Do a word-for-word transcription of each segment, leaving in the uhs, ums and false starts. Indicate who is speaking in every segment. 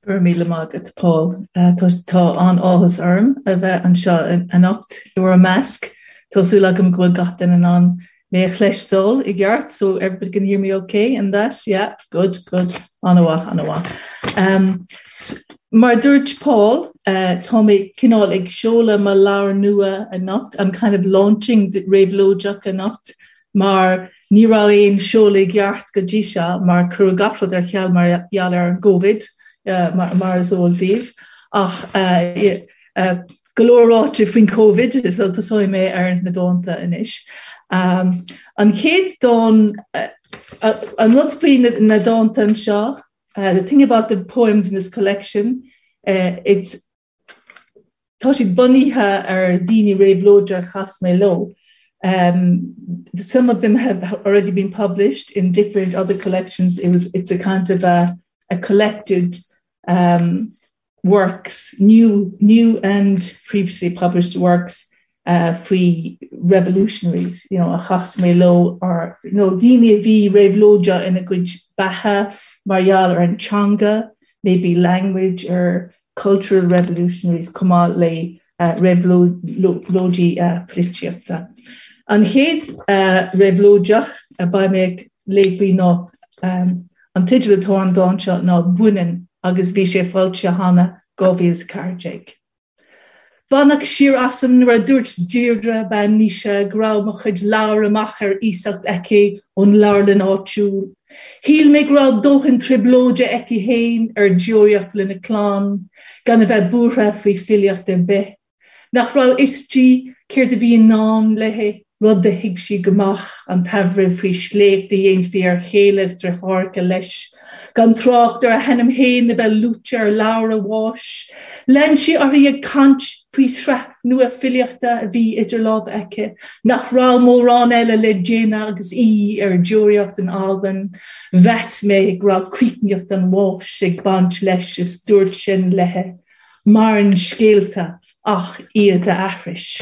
Speaker 1: Gur míle mágat Paul uh, tá tá an áthas orm a bheith an seo an anocht uair a measc Tású agam go bhfuil gatain an an mé a chleistóil I gceart, so everybody can hear me okay in that? Yeah, good, good. Anwa, anwa. Um, mar dúirt Paul, uh, tá mé cinál ag seola má leabhar nua a nacht. I'm kind of launching the réabhlóideach a nacht, mar ní rá éon seola ag gceart go dtí seo, mar cur gafrad ar cheall mar gheall ar Covid, uh, mar, mar zóil díobh. Ach, uh, uh, golóráte faoin Covid, so tá sóim mé ar na dónta inis. Um, an chéad don, uh, uh, an rud faoin na dónta an seo, uh, the thing about the poems in this collection, uh, it's tá siad bunaithe ar daoine réabhlóide chas mé lo. Um, some of them have already been published in different other collections. It was, it's a kind of a, a collected um, works, new, new and previously published works uh, free revolutionaries, you know, a chas mé lo, or, you know, daoine bhí réabhlóide in a good baha, marial or in changa, maybe language or cultural revolutionaries come out lay uh, réabhlóide uh, plitteachta. An chéad uh, réabhlóideach a ba méid léibhí ná um, an tidir atá an dánseo ná buinean agus bhí sé fáilte hana gábhíos cardeig. Bannach siar asam nuair a dúirt Deirdre ben níise grá mo chuid leabhar amach ar ísacht eici ón leabharlann áitiúil. Híl mé grá dóchan triblóide eici héin ar deoracht lena clán, gan a bheith bútha faoi filiacht ar bith. Nach rá istí céir de bhí ná lethe rud de hiig si gomach an tafrih faoi sléic de dhéon fí ar chéileas tre háirce leis. Gan trácht ar a henam héin na bheith lúte ar leabhar a bháis. Len si ar í a cant faoi sre nua filiachta a bhí idir lád eice. Nach rá mórrán eile le déine agus í ar deoracht an Alban. Ves mé grá críicneocht an bháis ag bant leis is dúirt sin lethe. Mar an scéalta ach iad a ahris.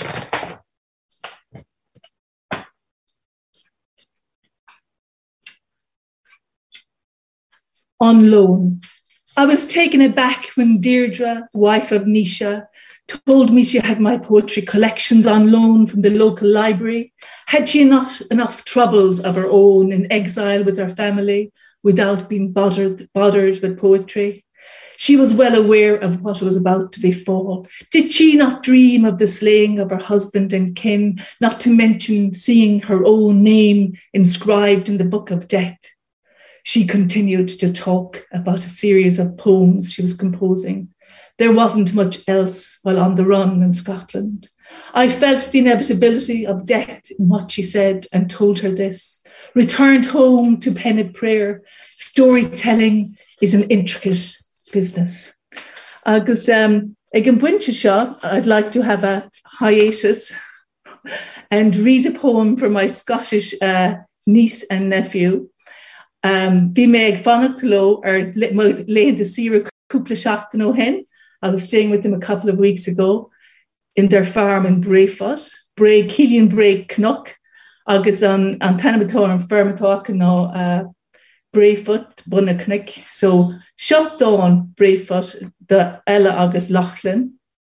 Speaker 1: On loan. I was taken aback when Deirdre, wife of Nisha, told me she had my poetry collections on loan from the local library. Had she not enough troubles of her own in exile with her family without being bothered, bothered with poetry? She was well aware of what was about to befall. Did she not dream of the slaying of her husband and kin, not to mention seeing her own name inscribed in the book of death? She continued to talk about a series of poems she was composing. There wasn't much else while on the run in Scotland. I felt the inevitability of death in what she said and told her this. Returned home to penned prayer. Storytelling is an intricate business. Agus um, ag an buinte seo, I'd like to have a hiatus and read a poem for my Scottish uh, niece and nephew. Um, Bhí mé ag fannacht lo ar léad de sira cúpla seachtain ó hen. I was staying with them a couple of weeks ago in their farm in Brayfoot. Bray, Killian Bray Knock, agus an an tanamatá an fermatá nó uh, Brayfoot buna cnic. So shut down Brayfoot the Ella agus Lachlan.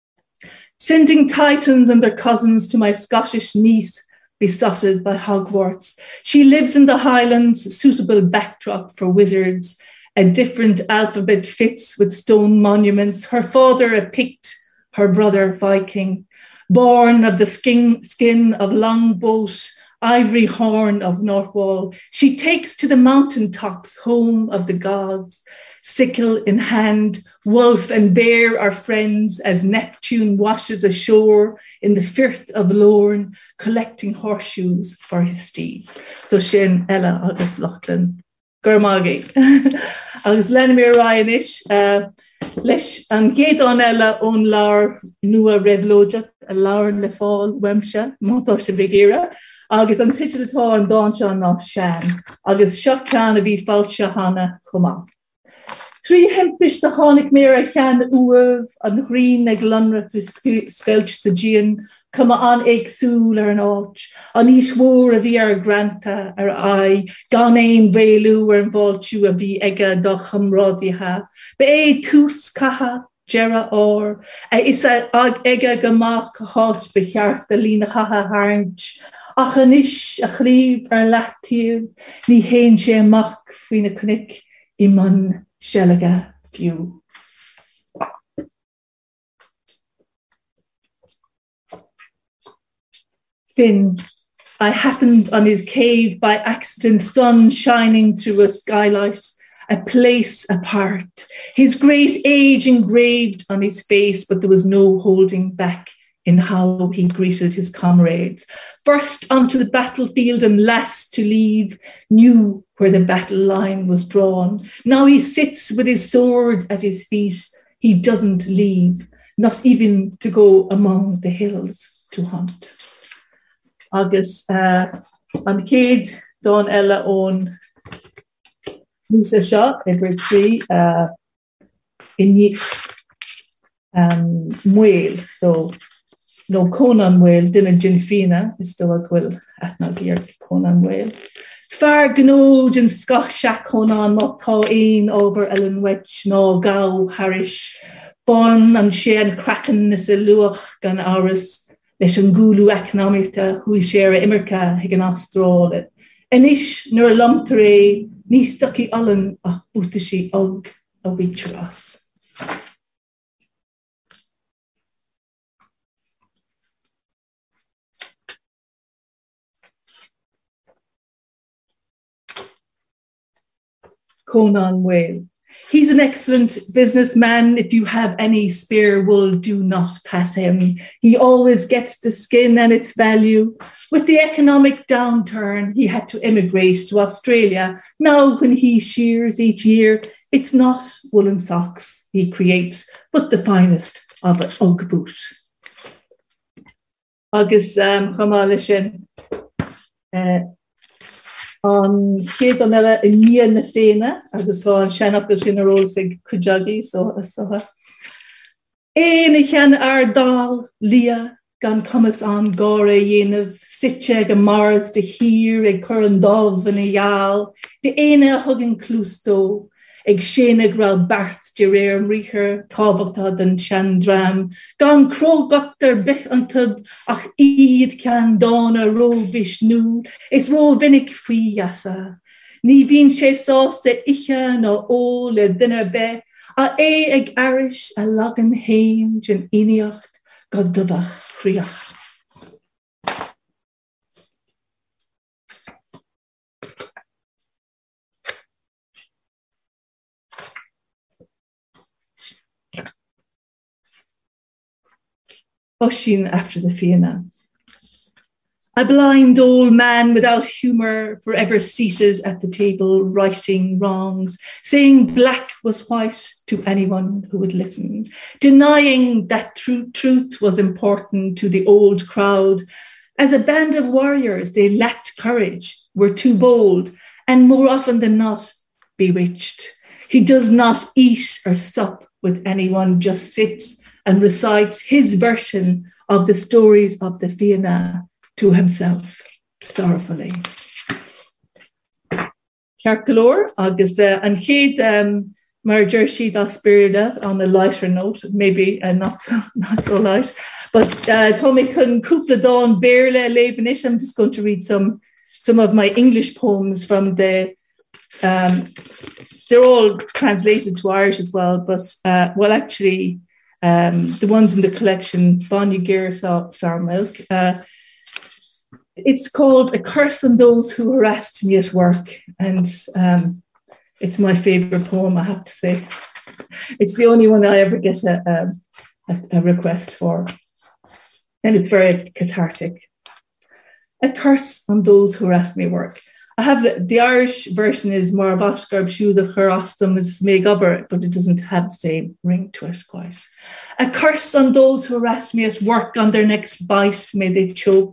Speaker 1: Sending Titans and their cousins to my Scottish niece besotted by Hogwarts. She lives in the Highlands, a suitable backdrop for wizards. A different alphabet fits with stone monuments. Her father a Pict, her brother Viking. Born of the skin, skin of Longboat, ivory horn of Northwall. She takes to the mountain tops, home of the gods. Sickle in hand, wolf and bear are friends as Neptune washes ashore in the firth of Lorne, collecting horseshoes for his steeds. So sin Ella agus Lachlan. Gurmagi. Agus lenimir Ryanish. Uh, leis an géad an Ella ón laur nua réabhlóideach a laur le fáil weimse, mátá se bhígéire. Agus an titil atá an dánseo ná sean. Agus seo ceann a bhí fáilte hana chumá. Trí hempis sa hánig mé a chean uamh an ghrín ag lanra tú scoilt sa Jean, cuma an agsúil ar an áit. An níos mór a bhí ar granta ar ai, gan éon bhéilú ar an bháiltú a bhí aige do chamrádaithe. Ba é tús catha Jera or is ag ige gamach háit becheart a lína chatha haint. Ach an is a chríomh ar leachtíomh ní héon sé amach faoine cnic I man sealaga fiú. Finn, I happened on his cave by accident, sun shining through a skylight, a place apart. His great age engraved on his face, but there was no holding back in how he greeted his comrades. First onto the battlefield and last to leave, knew where the battle line was drawn. Now he sits with his sword at his feet. He doesn't leave, not even to go among the hills to hunt. Agus uh, an céad don ella ón Musa seo ever trí uh, in um, Muel, so no Conan Muel, dinna Gin Fina is still a gwil atna here Conan Muel. Far gnód in Scotch Conan má tá ein over Ellen Witch no gau harish bon an sé an kraken is a luach gan áras leis an gúlú economicta hui séra imirka hig an astrále. Inis nuair lumtar é ní stucky allen ach búta sí og a witcher as. Conan Whale. He's an excellent businessman. If you have any spare wool, do not pass him. He always gets the skin and its value. With the economic downturn, he had to immigrate to Australia. Now, when he shears each year, it's not woolen socks he creates, but the finest of an Ugg boot. Agus um, chamála sin. Uh, An chéad an eile I níon na féine, agus bhá an seanachil sin a rós ag cujagi, so soha. Éana chean ar dal lia gan cumas an gára dhéanamh sitse ag a marad de hir ag chur an dómh in a dheal, de éine a thugan clústó, ag sénig rá bart de réir an ríchar tábhachtá den seandram, gan crógachtar bich an tub ach iad cean dána róbis nú, is ró vinnig frí yasa. Ní bhín sé sásta iche nó ó le duine be, a é ag arish a lagan héim gin ineocht go dubach chríoch. Pushing after the Fianna. A blind old man without humour, forever seated at the table, righting wrongs, saying black was white to anyone who would listen, denying that true truth was important to the old crowd. As a band of warriors, they lacked courage, were too bold, and more often than not, bewitched. He does not eat or sup with anyone, just sits and recites his version of the stories of the Fianna to himself, sorrowfully. Cearcolóir agus uh, an chéad um, mar deir siad á spirida on a lighter note, maybe uh, not so not so light, but uh, Tommy chun cúpla dán béirle leibanish. I'm just going to read some some of my English poems from the. Um, they're all translated to Irish as well, but uh, well, actually. Um, the ones in the collection, Bonnie Gear Sour Milk. Uh, it's called A Curse on Those Who Harassed Me at Work. And um, it's my favorite poem, I have to say. It's the only one I ever get a, a, a request for. And it's very cathartic. A curse on those who harass me at work. I have the, the Irish version is Mar Vashgarb Shu the Charastam is Megubber, but it doesn't have the same ring to it quite. A curse on those who harass me at work, on their next bite may they choke.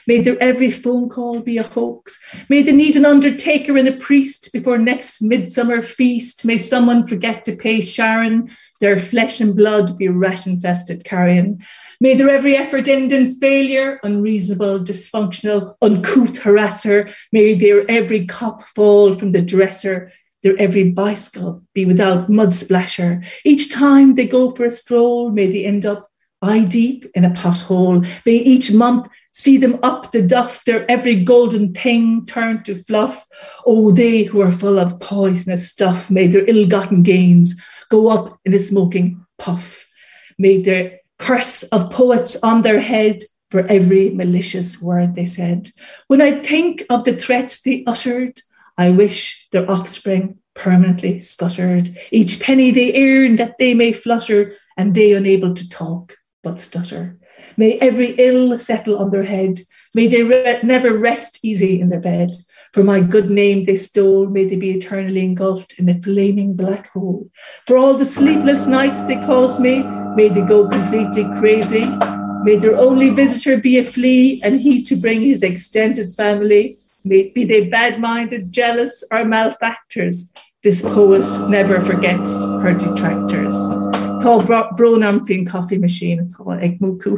Speaker 1: May their every phone call be a hoax. May they need an undertaker and a priest before next midsummer feast. May someone forget to pay Sharon, their flesh and blood be rat-infested carrion. May their every effort end in failure, unreasonable, dysfunctional, uncouth harasser. May their every cop fall from the dresser, their every bicycle be without mud splasher. Each time they go for a stroll, may they end up eye deep in a pothole. May each month see them up the duff, their every golden thing turn to fluff. Oh, they who are full of poisonous stuff, may their ill-gotten gains go up in a smoking puff. May their curse of poets on their head for every malicious word they said. When I think of the threats they uttered, I wish their offspring permanently scuttered. Each penny they earn that they may flutter, and they unable to talk but stutter. May every ill settle on their head. May they re- never rest easy in their bed. For my good name they stole, may they be eternally engulfed in a flaming black hole. For all the sleepless nights they caused me, may they go completely crazy. May their only visitor be a flea, and he to bring his extended family. May be they bad-minded, jealous, or malefactors. This poet never forgets her detractors. Tá bronam fin coffee machine. Tá muku.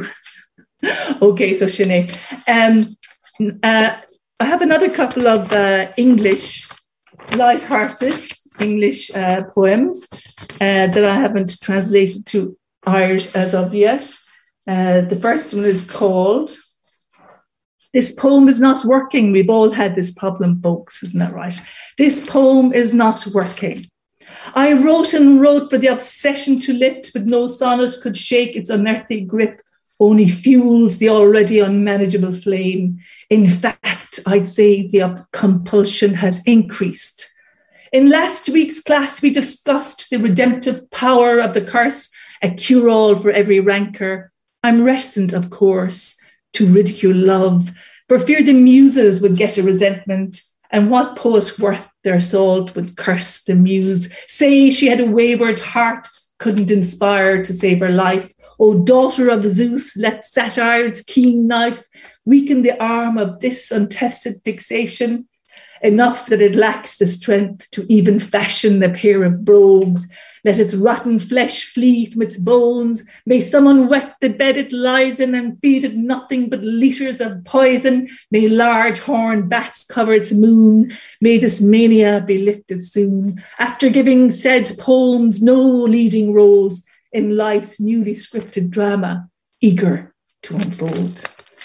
Speaker 1: Okay, so Sinead. Um, uh, I have another couple of uh, English, light-hearted English uh, poems uh, that I haven't translated to Irish as of yet. Uh, the first one is called This Poem Is Not Working. We've all had this problem, folks, isn't that right? This poem is not working. I wrote and wrote for the obsession to lift, but no sonnet could shake its unearthly grip, only fueled the already unmanageable flame. In fact, I'd say the compulsion has increased. In last week's class, we discussed the redemptive power of the curse, a cure-all for every rancor. I'm reticent, of course, to ridicule love, for fear the muses would get a resentment, and what poet worth their salt would curse the muse, say she had a wayward heart, couldn't inspire to save her life. O daughter of Zeus, let satire's keen knife weaken the arm of this untested fixation, enough that it lacks the strength to even fashion a pair of brogues. Let its rotten flesh flee from its bones. May someone wet the bed it lies in and feed it nothing but litres of poison. May large horned bats cover its moon. May this mania be lifted soon. After giving said poems no leading roles in life's newly scripted drama, eager to unfold.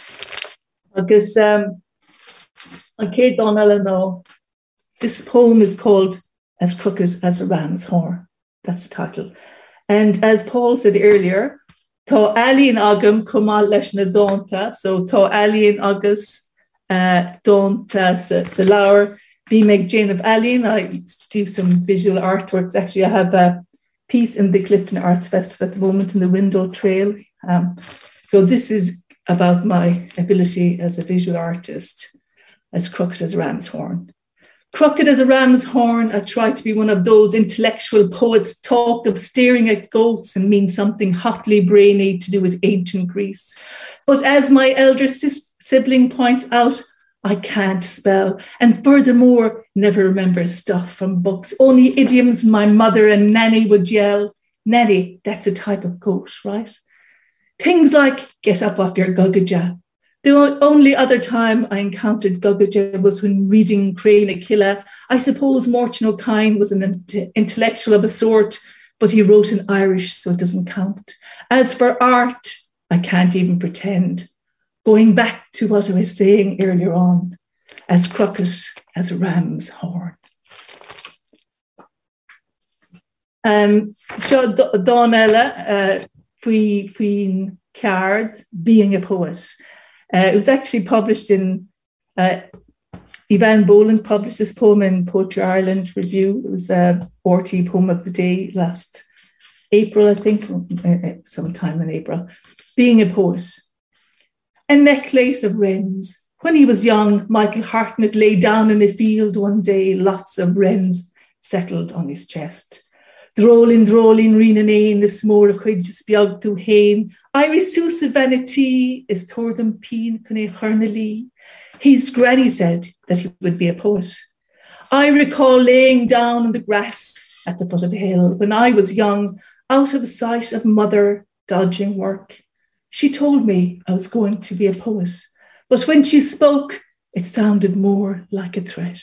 Speaker 1: Agus um, an céad an eile nó. This poem is called As Crooked as a Ram's Horn. That's the title. And as Paul said earlier, tá alíonn agam cumá leis na dónta, so tá alíonn agus uh, dónta sa, sa leabhar. Bí meg Jane of Alíonn. I do some visual artworks. Actually, I have a piece in the Clifton Arts Festival at the moment in the Window Trail. Um, so this is about my ability as a visual artist, as crooked as a ram's horn. Crooked as a ram's horn, I try to be one of those intellectual poets talk of staring at goats and mean something hotly brainy to do with ancient Greece. But as my elder sis- sibling points out, I can't spell, and furthermore, never remember stuff from books. Only idioms my mother and nanny would yell. Nanny, that's a type of goat, right? Things like, get up off your guggaja. The only other time I encountered guggaja was when reading Crain Aquila. I suppose Morton O'Kine was an intellectual of a sort, but he wrote in Irish, so it doesn't count. As for art, I can't even pretend. Going back to what I was saying earlier on, as crooked as a ram's horn. Um, so Dawn Ella, Queen Card, Being a Poet. Uh, it was actually published in, uh, Ivan Boland published this poem in Poetry Ireland Review. It was a R T poem of the day last April, I think, sometime in April. Being a Poet. A necklace of wrens. When he was young, Michael Hartnett lay down in a field one day, lots of wrens settled on his chest. Drolin, drolin, rinan ein, the smór a chuid spiag tú hain. Iris Sousa vanity is toward them peen cune churnally. His granny said that he would be a poet. I recall laying down in the grass at the foot of a hill when I was young, out of sight of mother, dodging work. She told me I was going to be a poet, but when she spoke, it sounded more like a threat.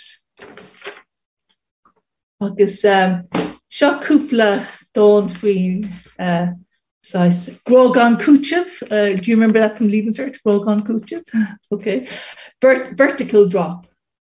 Speaker 1: Agus um, seo cúpla dón faoin uh, Grogan Kuchev. Uh, do you remember that from Leaving Cert? Grogan Kuchev? Okay. Vert- vertical drop.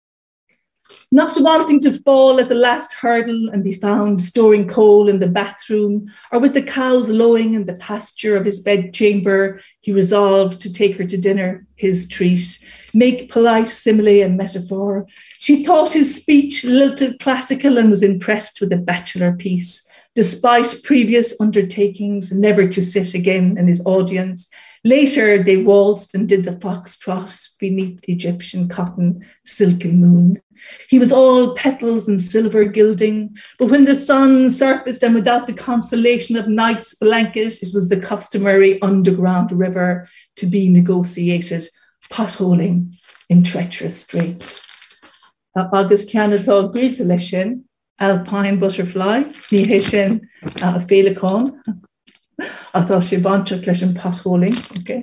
Speaker 1: Not wanting to fall at the last hurdle and be found storing coal in the bathroom, or with the cows lowing in the pasture of his bedchamber, he resolved to take her to dinner, his treat, make polite simile and metaphor. She thought his speech lilted classical and was impressed with the bachelor piece, despite previous undertakings never to sit again in his audience. Later, they waltzed and did the foxtrot beneath the Egyptian cotton silken moon. He was all petals and silver gilding, but when the sun surfaced and without the consolation of night's blanket, it was the customary underground river to be negotiated, potholing in treacherous straits. Agus Canada Greta Leshin, Alpine butterfly, ní hé sin a félecón. Atá sé bancha Leshin potholing, okay.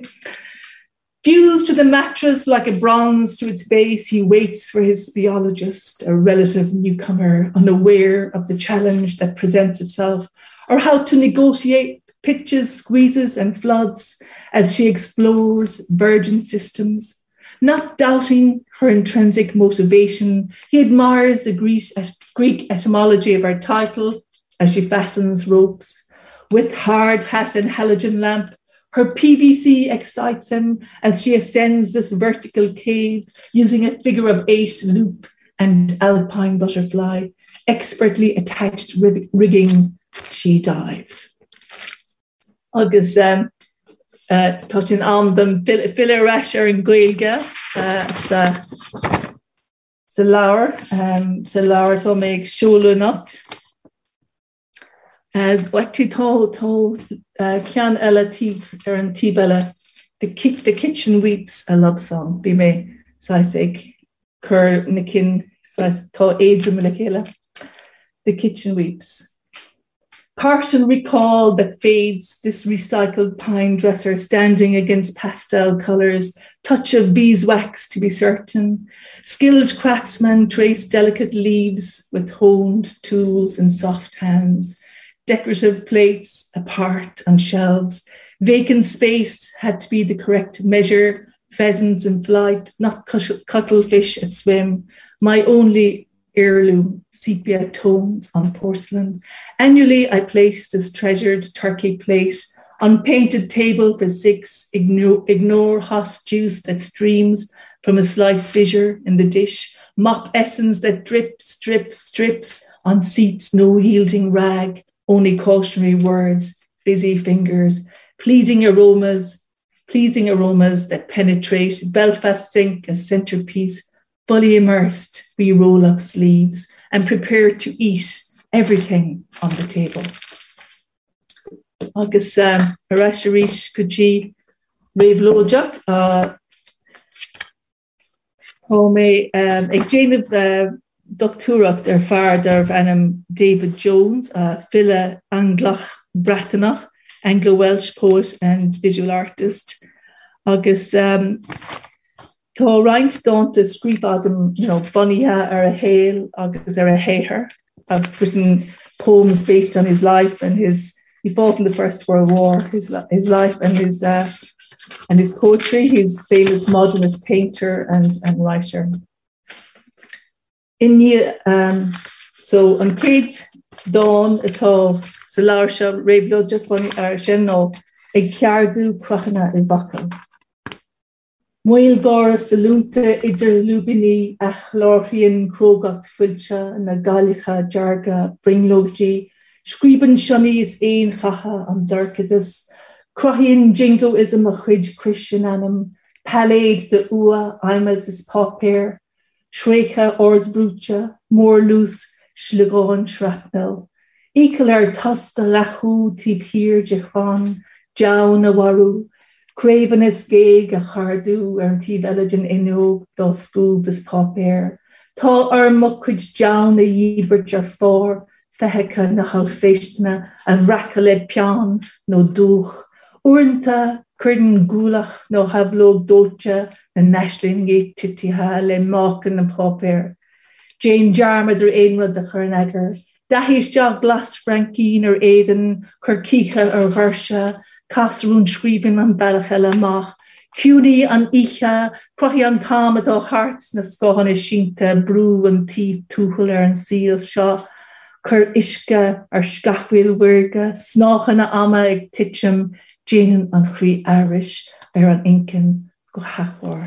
Speaker 1: Fused to the mattress like a bronze to its base, he waits for his biologist, a relative newcomer, unaware of the challenge that presents itself, or how to negotiate pitches, squeezes, and floods as she explores virgin systems. Not doubting her intrinsic motivation, he admires the Greek etymology of her title as she fastens ropes. With hard hat and halogen lamp, her P V C excites him as she ascends this vertical cave using a figure of eight loop and alpine butterfly. Expertly attached rig- rigging, she dives. Agus um, uh, touching on them, Fila Rasher and Gaelga, uh, sa, sa Laura, um, sa Laura to make Shulu not. What you told, told, Kian Ella Tib, Erin Tibella, the the kitchen weeps a love song. Be me, Saisig, Cur Nikin, to Adrian Milakela. The kitchen weeps. Partial recall that fades, this recycled pine dresser standing against pastel colours, touch of beeswax to be certain. Skilled craftsman trace delicate leaves with honed tools and soft hands. Decorative plates apart on shelves. Vacant space had to be the correct measure. Pheasants in flight, not cuttlefish at swim. My only heirloom, sepia tones on porcelain. Annually, I place this treasured turkey plate on painted table for six. Ignore, ignore hot juice that streams from a slight fissure in the dish. Mop essence that drips, drips, drips on seats, no yielding rag. Only cautionary words, busy fingers, pleading aromas, pleasing aromas that penetrate. Belfast sink, a centerpiece, fully immersed. We roll up sleeves and prepare to eat everything on the table. Agus um, Arasharish Kuji Ravlojak, uh, Home, um, Ejanav. Doctorach der Farder Anam David Jones, uh, Phila Anglach Brathanach, Anglo-Welsh poet and visual artist. Agus um, Tá Reint Daunt a scríb agam, you know, Bonniha ar a Hale, agus ar a Haher. I've written poems based on his life and his, he fought in the First World War, his his life and his uh, and his poetry. He's a famous modernist painter and, and writer. In um, so an céad dawn atá sa leabhar seo réabhlóide fan ar sin nó ag ceardú crochanna i bhacail. Muil gára sa lúnta idir lúbiní a chlárthaíonn crógacht fuilte na gáilicha dearga bringlógdí, scríban sionní is éon chacha an dorcadas, crothaíonn jingoism a chuid Christian anam, palaid de ua aimad is popéir, Shrecha ordbrúcha, mór lús, sligáin shrapnel. Equal ar tosta lachú tí hir de chwan, jaun a waru, craven is gig a chardu ar tí veligin inú do scoob is popéir. Tá ar mucud jaun a yibert ar fór, feheca na hal feistna a vracale pian no dúch. Urinta curden gulach no hablog docha na nashlin gate titiha le mocken na popéir. Jane Jarmad ar einrad a churnagar. Dahis jog glas Frankine ar Aiden, Kirkicha ar Harsha, Casrún Shriven an Balachella Mach, Cuny an Icha, Crohi an Tamad o Hearts na Scohan is Shinta, Brew and Tea, Tuchel ar an Seal Shaw, Cur Ishka ar Scafwil Virga, Snochan na Ama ag Titcham, Jane an Cree Irish ar an Incan go Hachwar.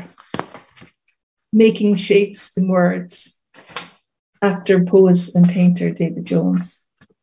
Speaker 1: Making shapes in words. After poet and painter David Jones.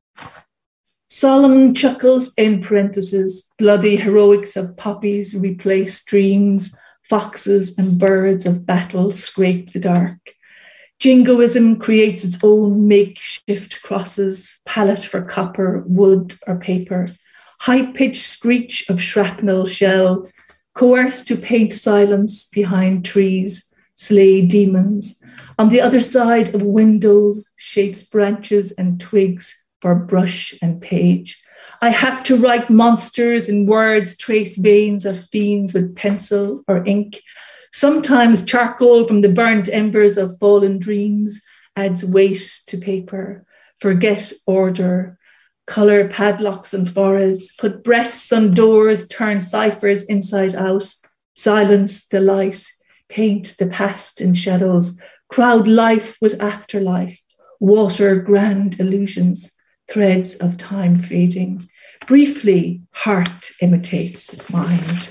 Speaker 1: Solemn chuckles in parentheses, bloody heroics of poppies replace dreams, foxes and birds of battle scrape the dark. Jingoism creates its own makeshift crosses, palette for copper, wood or paper, high-pitched screech of shrapnel shell, coerced to paint silence behind trees, slay demons. On the other side of windows, shapes branches and twigs for brush and page. I have to write monsters in words, trace veins of fiends with pencil or ink. Sometimes charcoal from the burnt embers of fallen dreams adds weight to paper. Forget order, colour padlocks and foreheads, put breasts on doors, turn ciphers inside out, silence delight, paint the past in shadows, crowd life with afterlife, water grand illusions, threads of time fading. Briefly, heart imitates mind.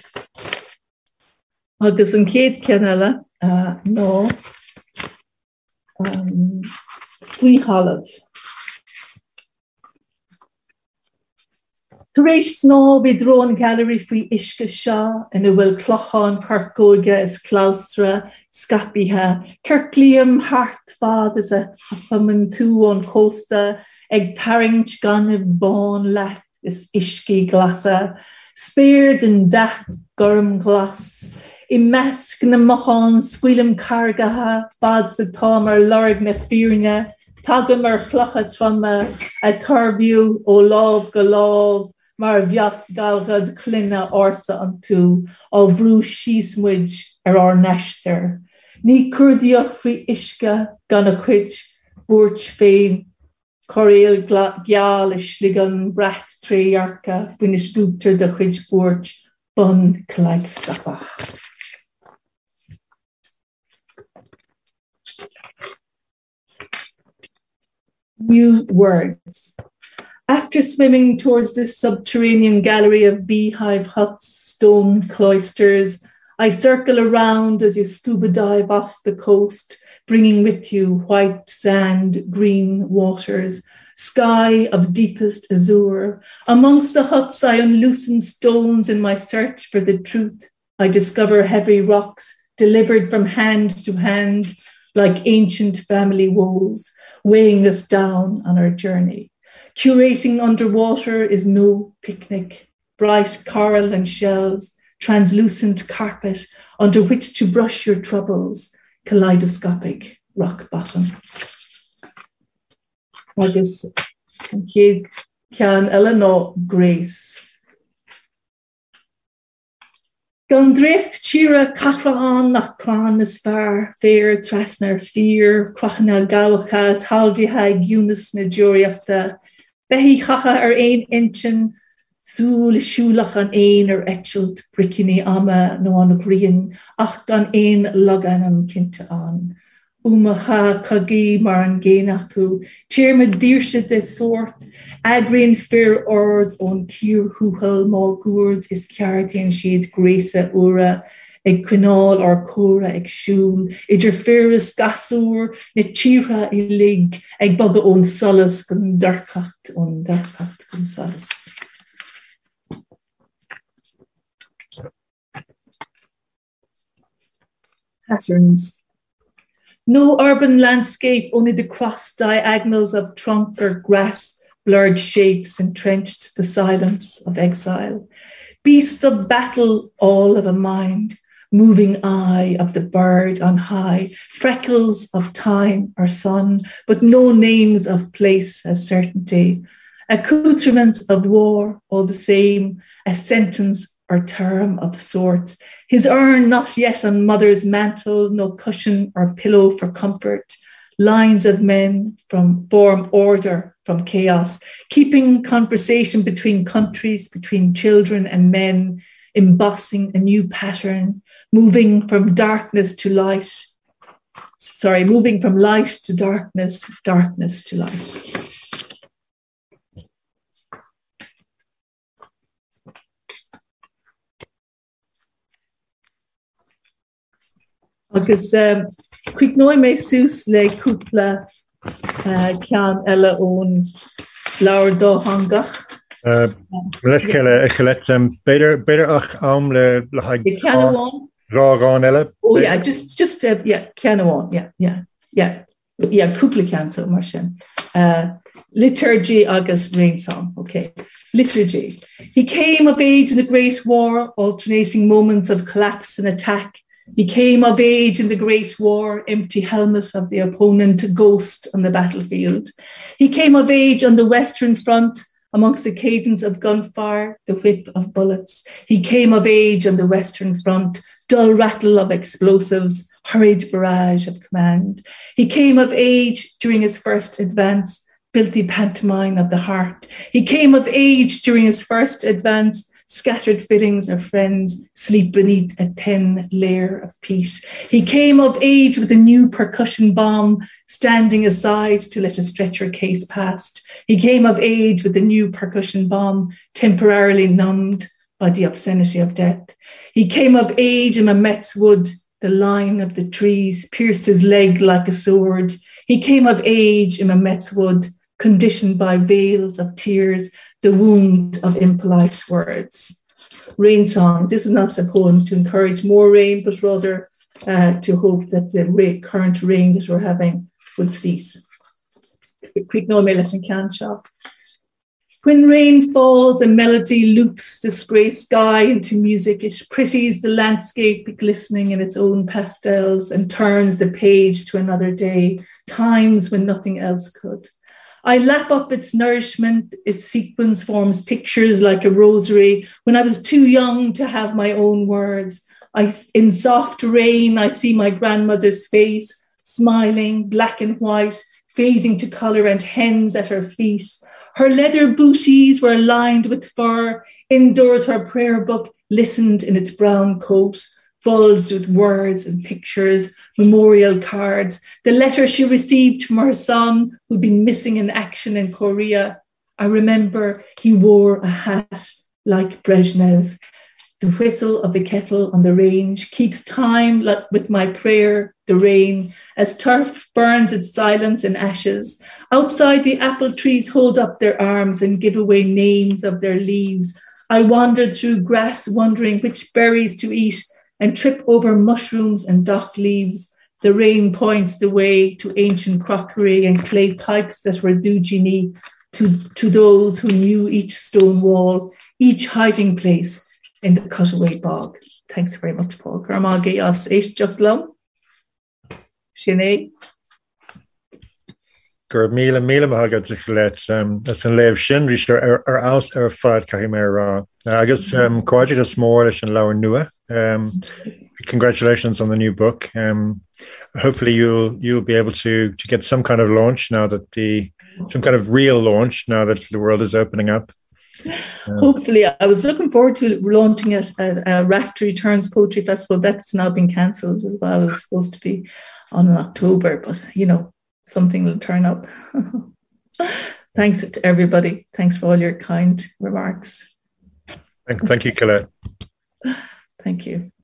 Speaker 1: Agus an céad ceanile, uh, no, um, Fui Halav. Taréis sná be drone gallery fui Ishka Shah in a will clochan Kirkgoga is claustra scapiha Kirkliam hart fad is a hapaman two on costa eg paring gan of bon lack is Ishki glassa spared in dat gurm glass in mask na mahan squilum cargaha bad sa tamer lorg na fearna tagam er chlacha trama a tarview o love go love mar bheacht galgad clunne orsa an tú ó bhrú síosmuid ar ár neistir. Ní curdaíoch faoi isce gan a chuid búirt féin choréal geal is sligan brecht tréarcha faoin is dúptar de chuid búirt bun cleid scapach. New words. After swimming towards this subterranean gallery of beehive huts, stone cloisters, I circle around as you scuba dive off the coast, bringing with you white sand, green waters, sky of deepest azure. Amongst the huts, I unloosen stones in my search for the truth. I discover heavy rocks delivered from hand to hand like ancient family woes, weighing us down on our journey. Curating underwater is no picnic. Bright coral and shells, translucent carpet under which to brush your troubles, kaleidoscopic rock bottom. Agus can Eleanor Grace. Gan drecht tira cachraan nach kran is far, fair trasner fear, crachna gaucha, talviha gunas na juriachta, behi chacha ar ein inchin, Zúl siúlach an ein ar etchelt bricini ama no an grian, ach gan ein laganam kinte an. Umacha kagi mar an genaku, cheerma diershe de soort, agrin fair ord on kier huhel mal goord is kiartin sheed grace ura, eg quinal or cora eg shul, idir ferris gasur, ne chira i lig, eg bugga on solace gun darkacht on darkacht gun solace. Patterns. No urban landscape, only the cross diagonals of trunk or grass, blurred shapes entrenched the silence of exile. Beasts of battle, all of a mind, moving eye of the bird on high, freckles of time or sun, but no names of place as certainty. Accoutrements of war, all the same, a sentence or term of sorts. His urn not yet on mother's mantle, no cushion or pillow for comfort. Lines of men from form order from chaos, keeping conversation between countries, between children and men, embossing a new pattern, moving from darkness to light. Sorry, moving from light to darkness, darkness to light. Agus um, chuig nói mé sús le cúpla uh, cean eile ón leabhar dó hangach.
Speaker 2: Leis céile ich let beidir beidir ach am le le haig rá gán eile.
Speaker 1: Oh yeah, just just uh, yeah, cean amháin, yeah, yeah, yeah, yeah, cúpla cean so mar sin. Uh, liturgy agus rain song, okay. Liturgy. He came of age in the Great War, alternating moments of collapse and attack. He came of age in the Great War, empty helmet of the opponent, ghost on the battlefield. He came of age on the Western Front, amongst the cadence of gunfire, the whip of bullets. He came of age on the Western Front, dull rattle of explosives, hurried barrage of command. He came of age during his first advance, filthy pantomime of the heart. He came of age during his first advance, scattered fittings of friends sleep beneath a thin layer of peat. He came of age with a new percussion bomb, standing aside to let a stretcher case past. He came of age with a new percussion bomb, temporarily numbed by the obscenity of death. He came of age in Mametz Wood, the line of the trees pierced his leg like a sword. He came of age in Mametz Wood, conditioned by veils of tears, the wound of impolite words. Rain song. This is not a poem to encourage more rain, but rather uh, to hope that the ra- current rain that we're having will cease. Quick no and can shop. When rain falls, a melody loops this grey sky into music. It pretties the landscape glistening in its own pastels and turns the page to another day, times when nothing else could. I lap up its nourishment, its sequence forms pictures like a rosary. When I was too young to have my own words, I, in soft rain, I see my grandmother's face, smiling, black and white, fading to colour and hens at her feet. Her leather booties were lined with fur. Indoors, her prayer book listened in its brown coat, bulged with words and pictures, memorial cards, the letter she received from her son who'd been missing in action in Korea. I remember he wore a hat like Brezhnev. The whistle of the kettle on the range keeps time with my prayer, the rain, as turf burns its silence in ashes. Outside, the apple trees hold up their arms and give away names of their leaves. I wandered through grass, wondering which berries to eat, and trip over mushrooms and dock leaves. The rain points the way to ancient crockery and clay pipes that were Dujini, to, to those who knew each stone wall, each hiding place in the cutaway bog. Thanks very much, Paul. Garmagi as eish juglum. Sinead.
Speaker 2: Gur míle míle agad let um as an lev sin richter ar ar aus ar fad kahimera. Agus um quadrigus more leis an lawer nua. Um congratulations on the new book. Um hopefully you'll you'll be able to to get some kind of launch now that the some kind of real launch now that the world is opening up. Um,
Speaker 1: Hopefully, I was looking forward to launching it at uh, Rafter Returns Poetry Festival. That's now been cancelled as well. It was supposed to be on in October, but you know, something will turn up. Thanks to everybody. Thanks for all your kind remarks.
Speaker 2: Thank, thank you, Colette.
Speaker 1: Thank you.